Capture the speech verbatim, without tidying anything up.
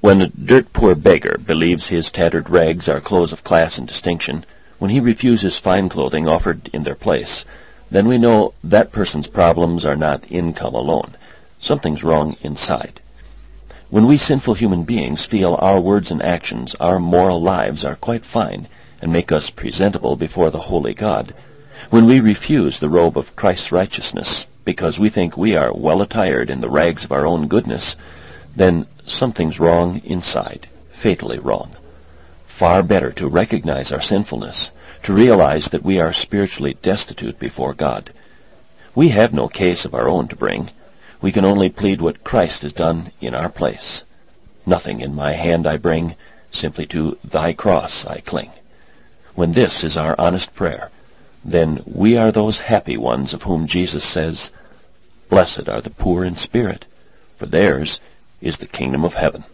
When a dirt-poor beggar believes his tattered rags are clothes of class and distinction, when he refuses fine clothing offered in their place, then we know that person's problems are not income alone. Something's wrong inside. When we sinful human beings feel our words and actions, our moral lives are quite fine and make us presentable before the holy God, when we refuse the robe of Christ's righteousness because we think we are well attired in the rags of our own goodness, then something's wrong inside, fatally wrong. Far better to recognize our sinfulness, to realize that we are spiritually destitute before God. We have no case of our own to bring. We can only plead what Christ has done in our place. Nothing in my hand I bring, simply to thy cross I cling. When this is our honest prayer, then we are those happy ones of whom Jesus says, "Blessed are the poor in spirit, for theirs is the kingdom of heaven."